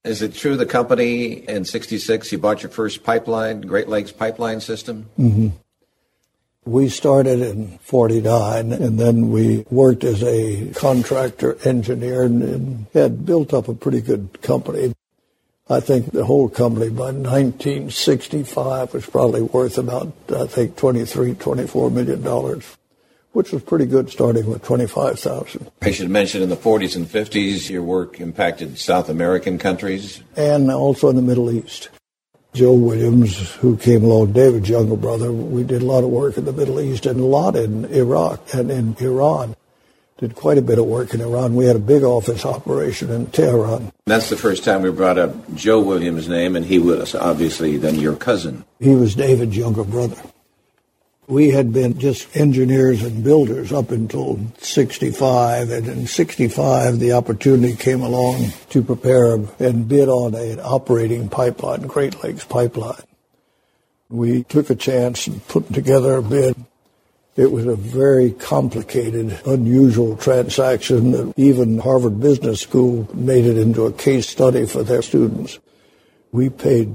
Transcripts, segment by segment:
Is it true the company in 66, you bought your first pipeline, Great Lakes Pipeline System? Mm-hmm. We started in 49, and then we worked as a contractor engineer and had built up a pretty good company. I think the whole company by 1965 was probably worth about, $24 million, which was pretty good starting with 25,000. I should mention in the 40s and 50s, your work impacted South American countries. And also in the Middle East. Joe Williams, who came along, David's younger brother, we did a lot of work in the Middle East and a lot in Iraq and in Iran. Did quite a bit of work in Iran. We had a big office operation in Tehran. That's the first time we brought up Joe Williams' name, and he was obviously then your cousin. He was David's younger brother. We had been just engineers and builders up until 65, and in 65 the opportunity came along to prepare and bid on an operating pipeline, Great Lakes Pipeline. We took a chance and put together a bid. It was a very complicated, unusual transaction that even Harvard Business School made it into a case study for their students. We paid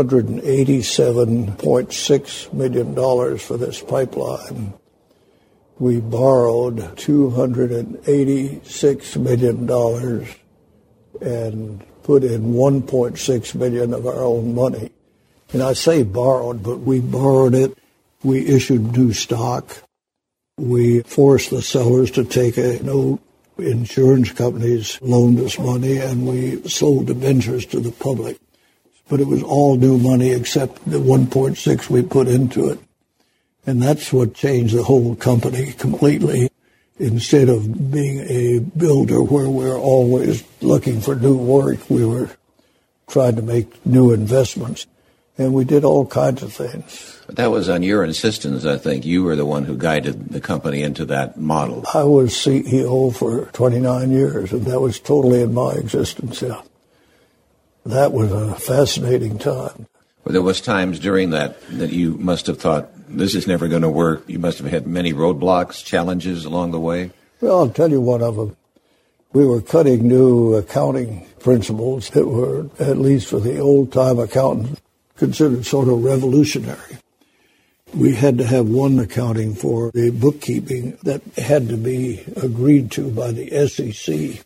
$287.6 million for this pipeline. We borrowed $286 million and put in $1.6 million of our own money. And I say borrowed, but we borrowed it. We issued new stock. We forced the sellers to take a note. Insurance companies loaned us money, and we sold debentures to the public. But it was all new money except the 1.6 we put into it. And that's what changed the whole company completely. Instead of being a builder where we're always looking for new work, we were trying to make new investments. And we did all kinds of things. But that was on your insistence, I think. You were the one who guided the company into that model. I was CEO for 29 years, and that was totally in my existence, yeah. That was a fascinating time. Well, there was times during that you must have thought, this is never going to work. You must have had many roadblocks, challenges along the way. Well, I'll tell you one of them. We were cutting new accounting principles that were, at least for the old-time accountants, considered sort of revolutionary. We had to have one accounting for the bookkeeping that had to be agreed to by the SEC.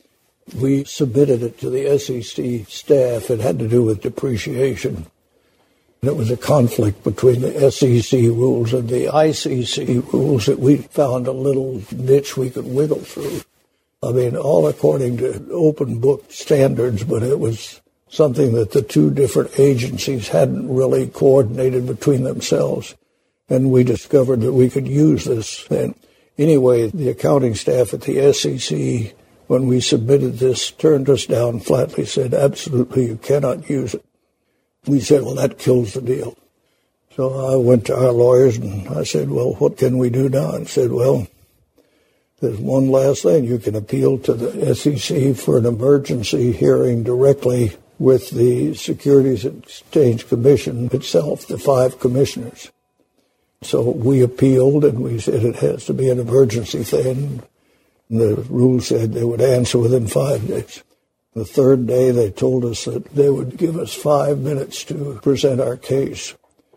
We submitted it to the SEC staff. It had to do with depreciation. And it was a conflict between the SEC rules and the ICC rules that we found a little niche we could wiggle through. I mean, all according to open book standards, but it was something that the two different agencies hadn't really coordinated between themselves. And we discovered that we could use this. And anyway, the accounting staff at the SEC, when we submitted this, turned us down flatly, said, absolutely, you cannot use it. We said, well, that kills the deal. So I went to our lawyers and I said, well, what can we do now? And said, well, there's one last thing. You can appeal to the SEC for an emergency hearing directly with the Securities and Exchange Commission itself, the 5 commissioners. So we appealed and we said it has to be an emergency thing. The rule said they would answer within 5 days. The third day, they told us that they would give us 5 minutes to present our case,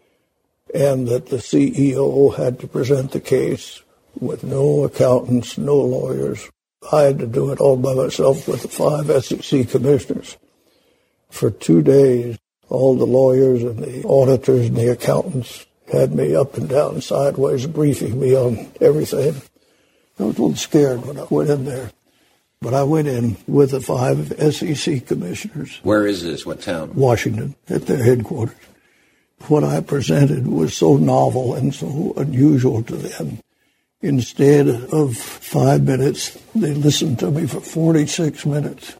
and that the CEO had to present the case with no accountants, no lawyers. I had to do it all by myself with the 5 SEC commissioners. For 2 days, all the lawyers and the auditors and the accountants had me up and down sideways, briefing me on everything. I was a little scared when I went in there. But I went in with the 5 SEC commissioners. Where is this? What town? Washington, at their headquarters. What I presented was so novel and so unusual to them. Instead of 5 minutes, they listened to me for 46 minutes.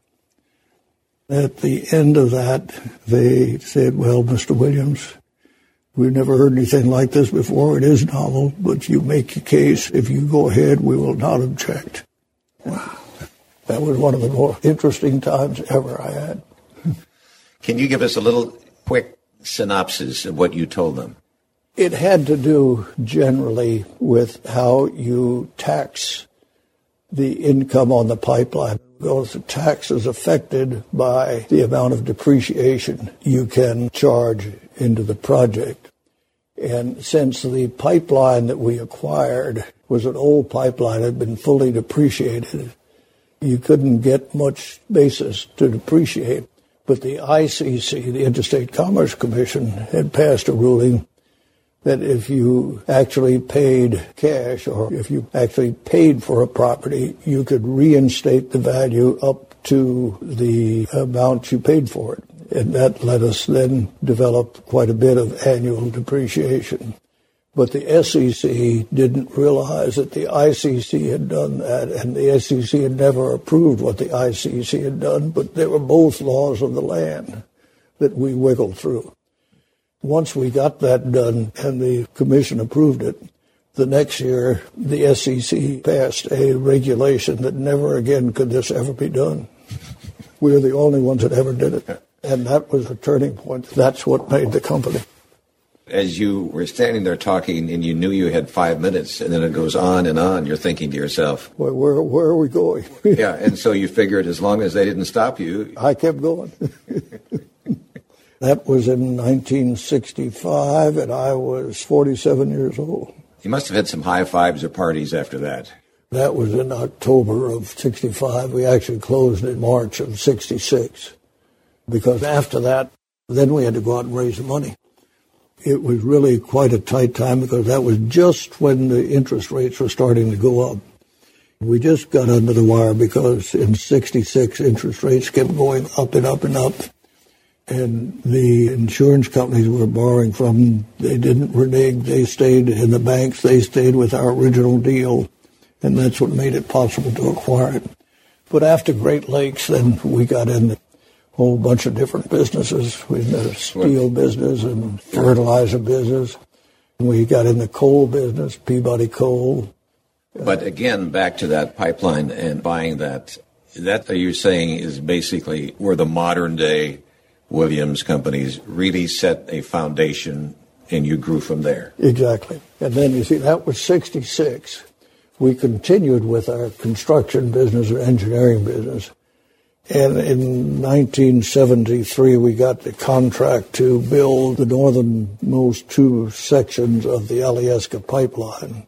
At the end of that, they said, well, Mr. Williams, we've never heard anything like this before. It is novel, but you make your case. If you go ahead, we will not object. Wow. That was one of the more interesting times ever I had. Can you give us a little quick synopsis of what you told them? It had to do generally with how you tax the income on the pipeline. Because the tax is affected by the amount of depreciation you can charge into the project. And since the pipeline that we acquired was an old pipeline, had been fully depreciated, you couldn't get much basis to depreciate. But the ICC, the Interstate Commerce Commission, had passed a ruling that if you actually paid cash or if you actually paid for a property, you could reinstate the value up to the amount you paid for it. And that let us then develop quite a bit of annual depreciation. But the SEC didn't realize that the ICC had done that, and the SEC had never approved what the ICC had done, but they were both laws of the land that we wiggled through. Once we got that done and the commission approved it, the next year the SEC passed a regulation that never again could this ever be done. We were the only ones that ever did it. And that was a turning point. That's what made the company. As you were standing there talking and you knew you had 5 minutes and then it goes on and on, you're thinking to yourself, well, where are we going? Yeah, and so you figured as long as they didn't stop you. I kept going. That was in 1965, and I was 47 years old. You must have had some high fives or parties after that. That was in October of 65. We actually closed in March of 66. Because after that, then we had to go out and raise the money. It was really quite a tight time because that was just when the interest rates were starting to go up. We just got under the wire because in 66, interest rates kept going up and up and up. And the insurance companies we were borrowing from, they didn't renege. They stayed in the banks. They stayed with our original deal. And that's what made it possible to acquire it. But after Great Lakes, then we got in a whole bunch of different businesses. We had a steel business and fertilizer business. And we got in the coal business, Peabody Coal. But again, back to that pipeline and buying that you're saying is basically where the modern day Williams companies really set a foundation and you grew from there. Exactly. And then you see, that was 66. We continued with our construction business or engineering business. And in 1973, we got the contract to build the northernmost two sections of the Alyeska pipeline,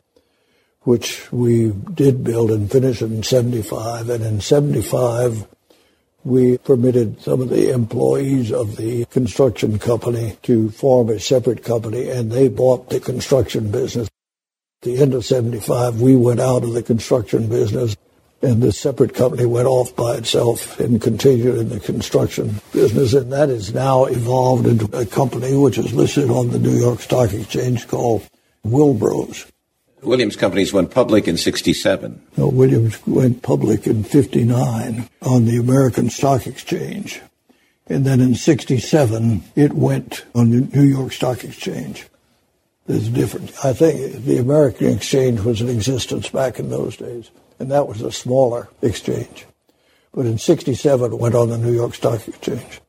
which we did build and finish in 75. And in 75, we permitted some of the employees of the construction company to form a separate company, and they bought the construction business. At the end of 75, we went out of the construction business, and the separate company went off by itself and continued in the construction business, and that has now evolved into a company which is listed on the New York Stock Exchange called Wilbros. Williams Companies went public in 67. No, Williams went public in 59 on the American Stock Exchange. And then in 67, it went on the New York Stock Exchange. There's a difference. I think the American Exchange was in existence back in those days, and that was a smaller exchange. But in 67, it went on the New York Stock Exchange.